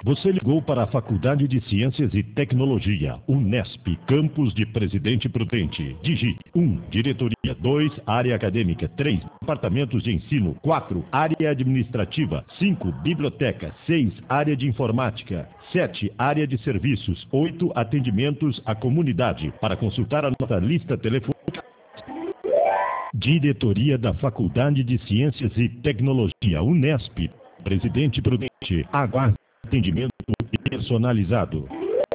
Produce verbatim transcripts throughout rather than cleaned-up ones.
Você ligou para a Faculdade de Ciências e Tecnologia, Unesp, Campus de Presidente Prudente. Digite um, diretoria. dois, área acadêmica. três, departamentos de ensino. quatro, área administrativa. cinco, biblioteca. seis, área de informática. sete, área de serviços. oito, atendimentos à comunidade. Para consultar a nossa lista telefônica, diretoria da Faculdade de Ciências e Tecnologia, Unesp, Presidente Prudente. Aguarde atendimento personalizado.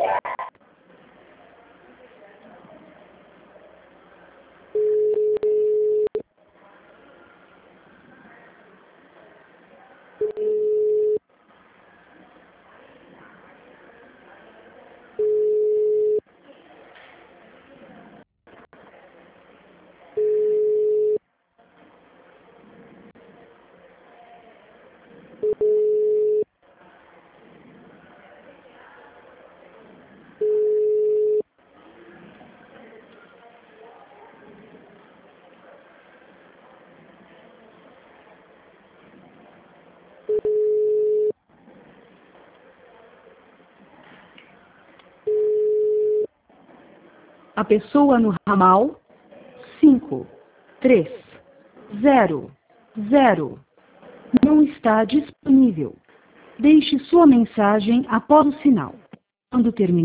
A pessoa no ramal cinco, três, zero, zero não está disponível. Deixe sua mensagem após o sinal. Quando terminar,